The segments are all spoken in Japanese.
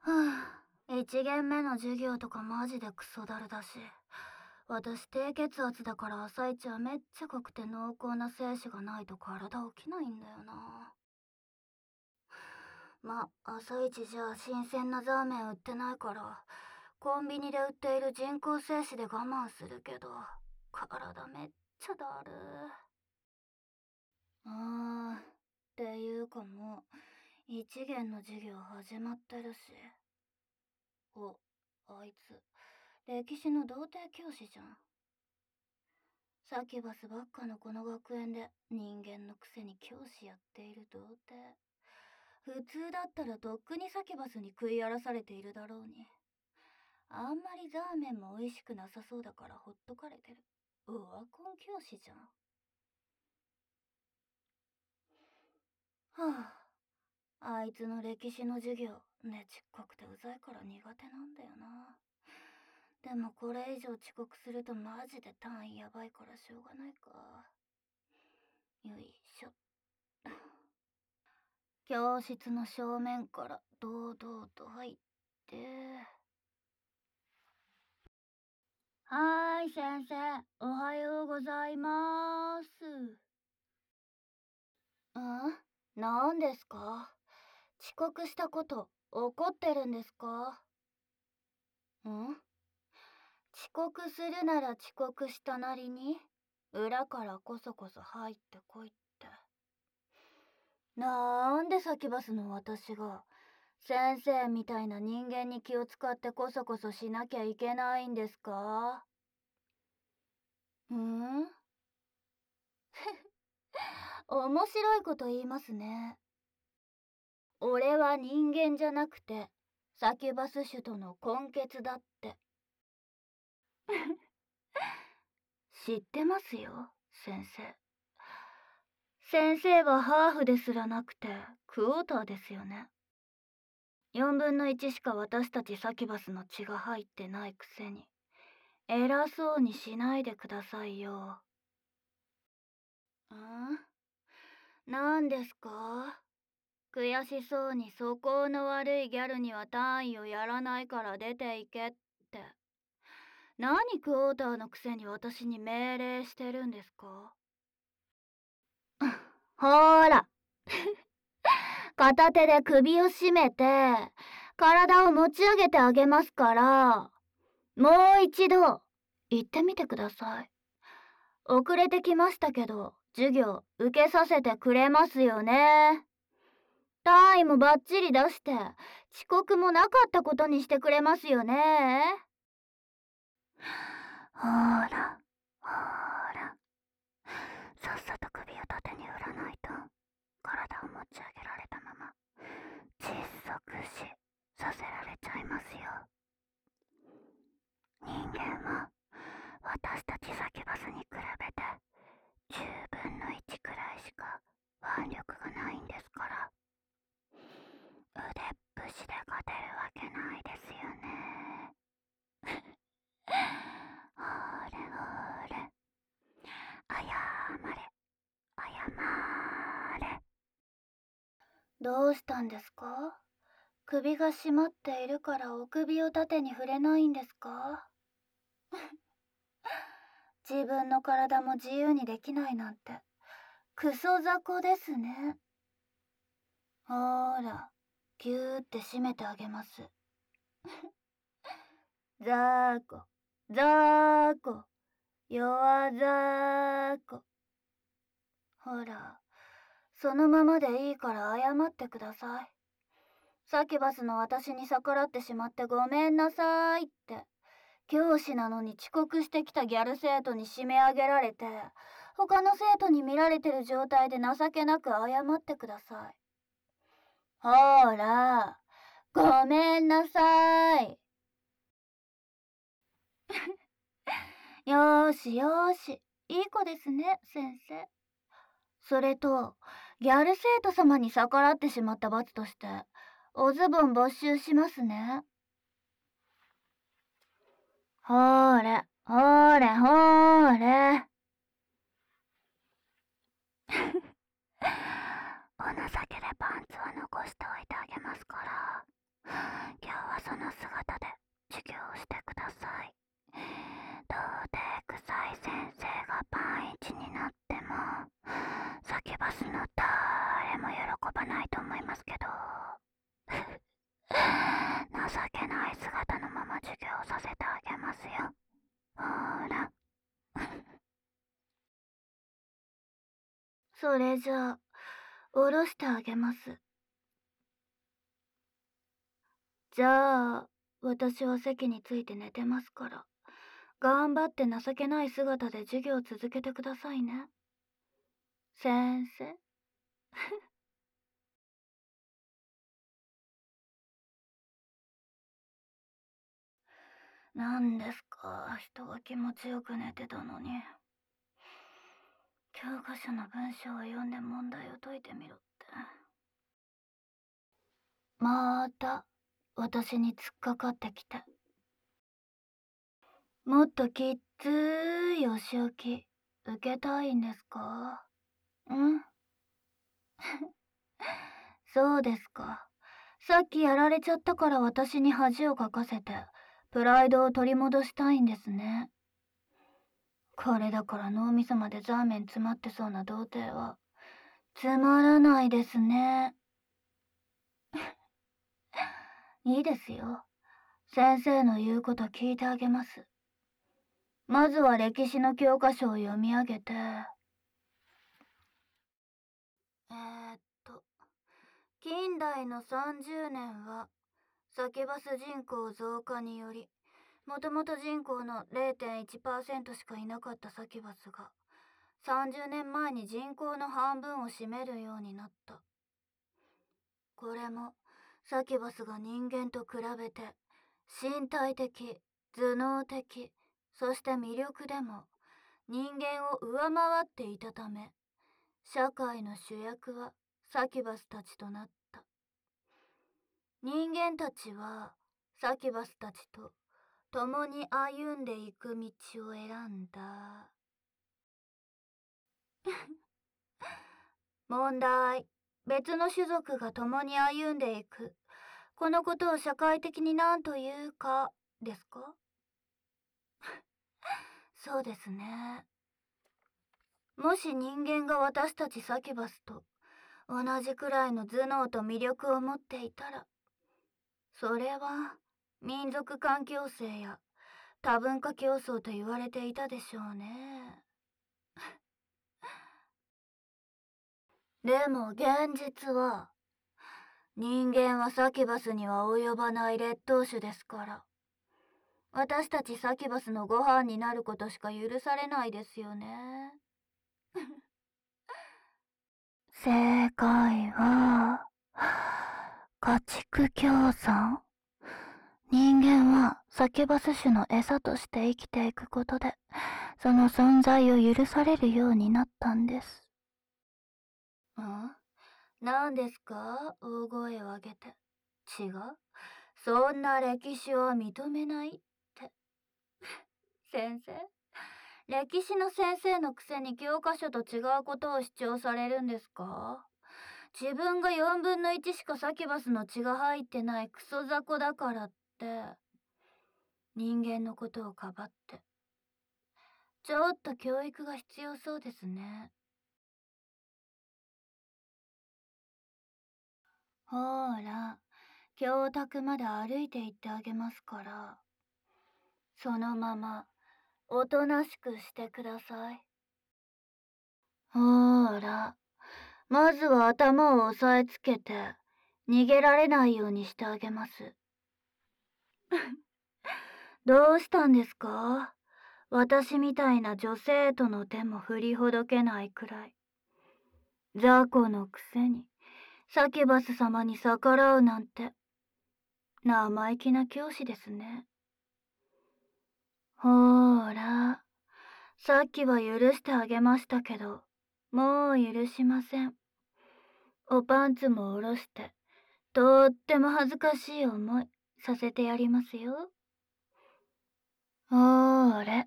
1限目の授業とかマジでクソだるだし。私低血圧だから朝一はめっちゃ濃くて濃厚な精子がないと体起きないんだよな。朝一じゃあ新鮮なザーメン売ってないからコンビニで売っている人工精子で我慢するけど体めっちゃだる。っていうかもう1限の授業始まってるし。あいつ歴史の童貞教師じゃん。サキュバスばっかのこの学園で人間のくせに教師やっている童貞。普通だったらとっくにサキュバスに食い荒らされているだろうに。あんまりザーメンも美味しくなさそうだからほっとかれてる。オワコン教師じゃん。あいつの歴史の授業ねちっこくてうざいから苦手なんだよな。でもこれ以上遅刻するとマジで単位やばいからしょうがないか。よいしょ。教室の正面から堂々と入って。はーい先生、おはようございます。何ですか？遅刻したこと怒ってるんですか？遅刻するなら遅刻したなりに裏からこそこそ入ってこいって。なんで先バスの私が先生みたいな人間に気を使ってこそこそしなきゃいけないんですか？面白いこと言いますね。俺は人間じゃなくてサキュバス種との根血だって。知ってますよ、先生。先生はハーフですらなくてクォーターですよね。4分の1しか私たちサキュバスの血が入ってないくせに偉そうにしないでくださいよ。何ですか？悔しそうに素行の悪いギャルには単位をやらないから出ていけって。何クォーターのくせに私に命令してるんですか？ほーら片手で首を絞めて体を持ち上げてあげますから、もう一度言ってみてください。遅れてきましたけど授業受けさせてくれますよね。単位もバッチリ出して遅刻もなかったことにしてくれますよね。ほーらほーら、さっさと首を縦に振らないと体を持ち上げられたまま窒息死させられちゃいますよ。人間は私たちサキュバスに比べて10分の1くらいしか腕力がないんですから、腕っぷしで勝てるわけないですよね。ほーれほーれ、謝れ謝れ。どうしたんですか？首が締まっているからお首を縦に触れないんですか？自分の体も自由にできないなんてクソ雑魚ですね。ほーら、ぎゅーって締めてあげます。ザーコ、ザーコ、弱ザーコ。ほら、そのままでいいから謝ってください。サキュバスの私に逆らってしまってごめんなさいって。教師なのに遅刻してきたギャル生徒に締め上げられて、他の生徒に見られてる状態で情けなく謝ってください。ほーら、ごめんなさい。よーしよーし、いい子ですね、先生。それと、ギャル生徒様に逆らってしまった罰として、おズボン没収しますね。ほーれ、ほーれ、ほーれ。お情けでパンツは残しておいてあげますから、今日それじゃあ、下ろしてあげます。じゃあ、私は席について寝てますから、頑張って情けない姿で授業を続けてくださいね。先生。なんですか、人が気持ちよく寝てたのに。教科書の文章を読んで問題を解いてみろって。また、私に突っかかってきて。もっときっついお仕置き、受けたいんですか？ん？そうですか。さっきやられちゃったから私に恥をかかせて、プライドを取り戻したいんですね。これだから脳みそまでザーメン詰まってそうな童貞は、つまらないですね。いいですよ。先生の言うこと聞いてあげます。まずは歴史の教科書を読み上げて、えーっと、近代の30年は、サキバス人口増加により、もともと人口の 0.1% しかいなかったサキバスが、30年前に人口の半分を占めるようになった。これも、サキバスが人間と比べて、身体的、頭脳的、そして魅力でも、人間を上回っていたため、社会の主役はサキバスたちとなった。人間たちはサキバスたちと共に歩んでいく道を選んだ。問題。別の種族が共に歩んでいく。このことを社会的に何というかですか？そうですね。もし人間が私たちサキバスと同じくらいの頭脳と魅力を持っていたら、それは民族間共生や多文化競争と言われていたでしょうね。でも現実は、人間はサキバスには及ばない劣等種ですから、私たちサキバスのご飯になることしか許されないですよね。正解は、家畜共産。人間はサキュバス種の餌として生きていくことで、その存在を許されるようになったんです。何ですか？大声を上げて。違う？そんな歴史を認めないって。先生？歴史の先生のくせに教科書と違うことを主張されるんですか？自分が4分の1しかサキュバスの血が入ってないクソ雑魚だからって、人間のことをかばって。ちょっと教育が必要そうですね。ほーら、教託まで歩いて行ってあげますから、そのまま、おとなしくしてください。ほーら、まずは頭を押さえつけて、逃げられないようにしてあげます。どうしたんですか？私みたいな女生徒の手も振りほどけないくらい。雑魚のくせに、サキュバス様に逆らうなんて、生意気な教師ですね。ほーら、さっきは許してあげましたけど、もう許しません。おパンツも下ろして、とっても恥ずかしい思いさせてやりますよ。あれ。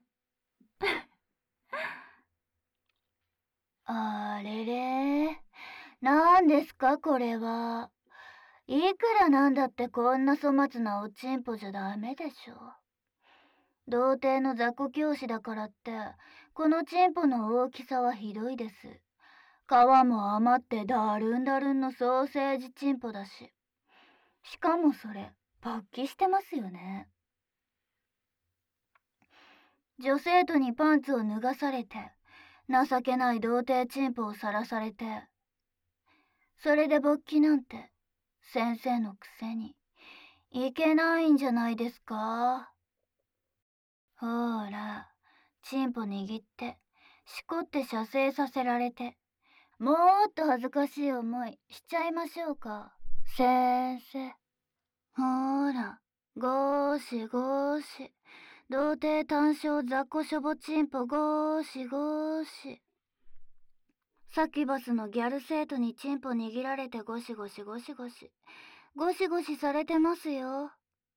あれれ。なんですかこれは。いくらなんだってこんな粗末なおちんぽじゃダメでしょ。童貞の雑魚教師だからって、このチンポの大きさはひどいです。皮も余ってだるんだるんのソーセージチンポだし。しかもそれ、勃起してますよね。女生徒にパンツを脱がされて、 情けない童貞チンポをさらされて、それで勃起なんて先生のくせにいけないんじゃないですか。ほら、チンポ握ってしこって射精させられて、もっと恥ずかしい思いしちゃいましょうか、先生。ほら、ゴーシゴーシ、童貞単勝雑魚しょぼチンポゴーシゴーシ。サキバスのギャル生徒にチンポ握られてゴシゴシゴシゴシゴシゴシされてますよ。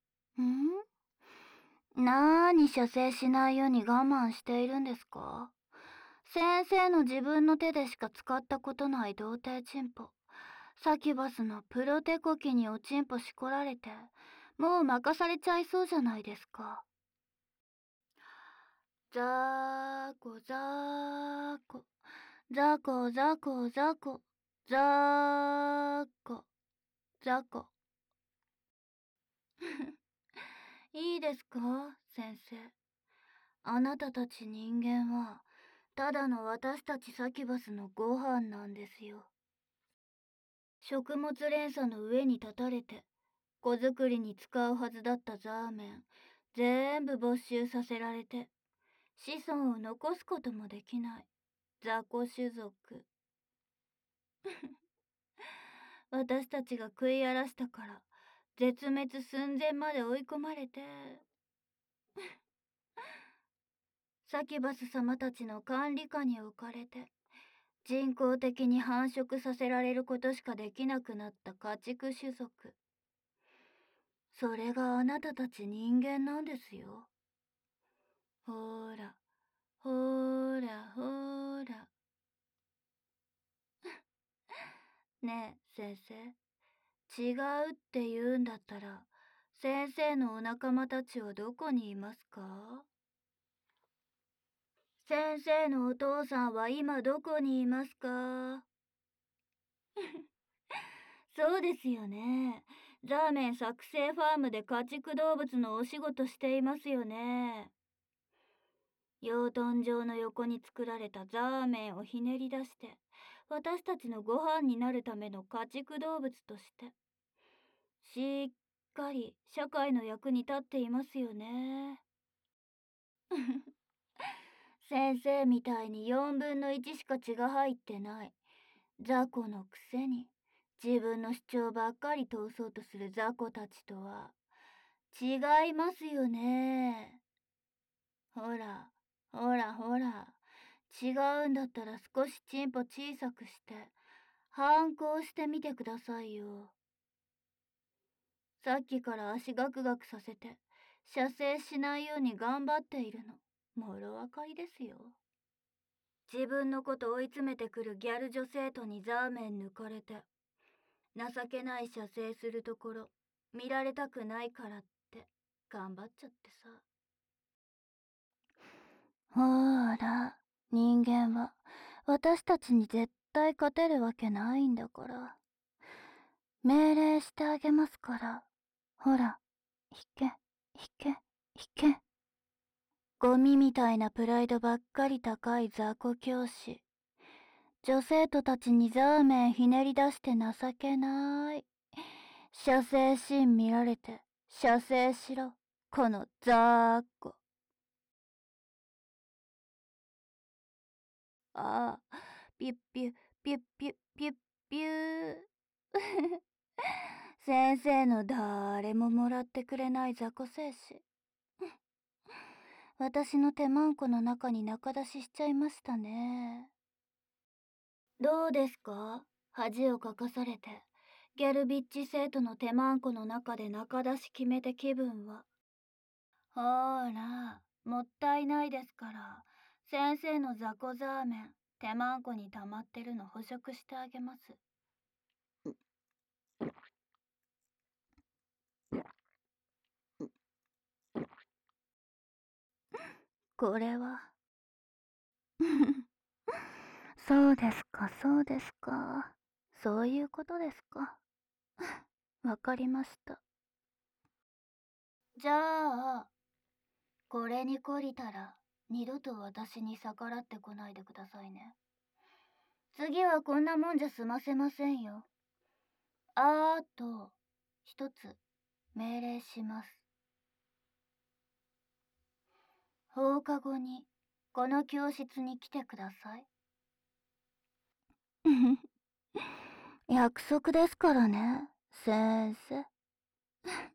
なーに射精しないように我慢しているんですか？先生の自分の手でしか使ったことない童貞チンポ、サキバスのプロテコキにおチンポしこられて、もう任されちゃいそうじゃないですか。ザーコザーコザコザコザコザーコザコいいですか、先生。あなたたち人間はただの私たちサキバスのご飯なんですよ。食物連鎖の上に立たれて子作りに使うはずだったザーメン全部没収させられて、子孫を残すこともできない雑魚種族。私たちが食い荒らしたから絶滅寸前まで追い込まれて、サキバス様たちの管理下に置かれて、人工的に繁殖させられることしかできなくなった家畜種族。それがあなたたち人間なんですよ。ほら、ほら、ほら。ねえ、先生。違うって言うんだったら、先生のお仲間たちはどこにいますか？先生のお父さんは今どこにいますか？そうですよね。ザーメン作成ファームで家畜動物のお仕事していますよね。養豚場の横に作られたザーメンをひねり出して、私たちのご飯になるための家畜動物として、しっかり社会の役に立っていますよね。先生みたいに4分の1しか血が入ってない雑魚のくせに、自分の主張ばっかり通そうとする雑魚たちとは違いますよね。ほら、ほらほら、違うんだったら少しチンポ小さくして反抗してみてくださいよ。さっきから足ガクガクさせて射精しないように頑張っているのもろわかりですよ。自分のこと追い詰めてくるギャル女生徒にザーメン抜かれて、情けない射精するところ見られたくないからって頑張っちゃってさ。ほーら、人間は私たちに絶対勝てるわけないんだから。命令してあげますから。ほら、引け、引け、引け。ゴミみたいなプライドばっかり高い雑魚教師。女生徒たちにザーメンひねり出して情けない。射精シーン見られて、射精しろ、このザーコ。ああ、ピュッピュッピュッピュッピュッピュー。先生の誰ももらってくれない雑魚精子。私の手マンコの中に中出ししちゃいましたね。どうですか？恥をかかされて、ギャルビッチ生徒の手マンコの中で中出し決めて気分は。ほーら、もったいないですから、先生の雑魚ザーメン、手マンコに溜まってるの捕食してあげます。これは。そうですか、そうですか。そういうことですか。わかりました。じゃあ、これに懲りたら二度と私に逆らってこないでくださいね。次はこんなもんじゃ済ませませんよ。あと一つ命令します。放課後にこの教室に来てください。約束ですからね、先生。